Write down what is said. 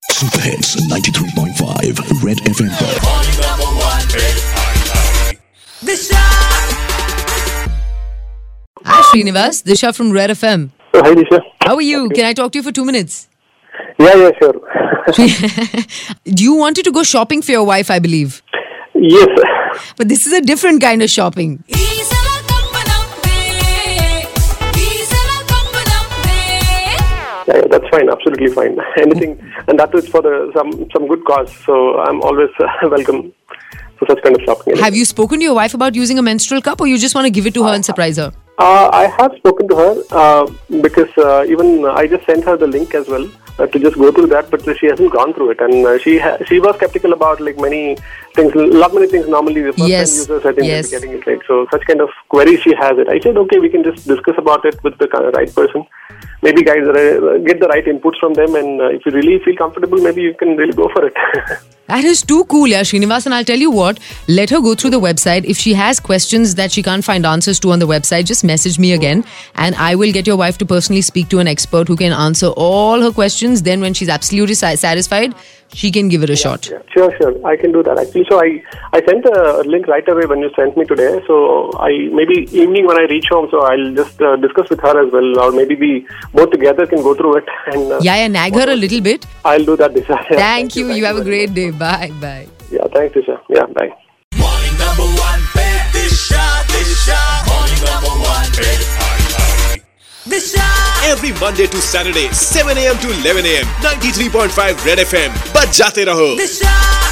Super hits 93.5 red FM पर। Hi Srinivas, Disha from Red FM. Hi, Disha. How are you? Can I talk to you for 2 minutes? Yeah, sure. You wanted to go shopping for your wife, I believe. Yes. But this is a different kind of shopping. Yeah, that's fine. Absolutely fine. Anything, and that is for some good cause. So I'm always welcome to such kind of shopping. Have you spoken to your wife about using a menstrual cup, or you just want to give it to her and surprise her? I have spoken to her because even I just sent her the link as well to just go through that, but she hasn't gone through it, and she was skeptical about like many things. Many things normally the first time users I think will be getting it right. So such kind of queries she has it. I said okay, we can just discuss about it with the right person. Maybe guys get the right inputs from them, and if you really feel comfortable, maybe you can really go for it. That is too cool, yeah, Srinivas. And I'll tell you what, let her go through the website. If she has questions that she can't find answers to on the website, just message me again, and I will get your wife to personally speak to an expert who can answer all her questions. Then when she's absolutely satisfied, she can give it a shot. Yeah. Sure. I can do that actually. So I sent a link right away when you sent me today. So maybe evening when I reach home, so I'll just discuss with her as well, or maybe we both together can go through it. And nag her a little bit. I'll do that, Disha. Yeah, thank you. You have a great day. Bye. Yeah, thanks, Disha. Yeah, bye. Morning number one, Disha. Morning number one, Disha. Every Monday to Saturday, 7 a.m. to 11 a.m. 93.5 Red FM. बज जाते रहो.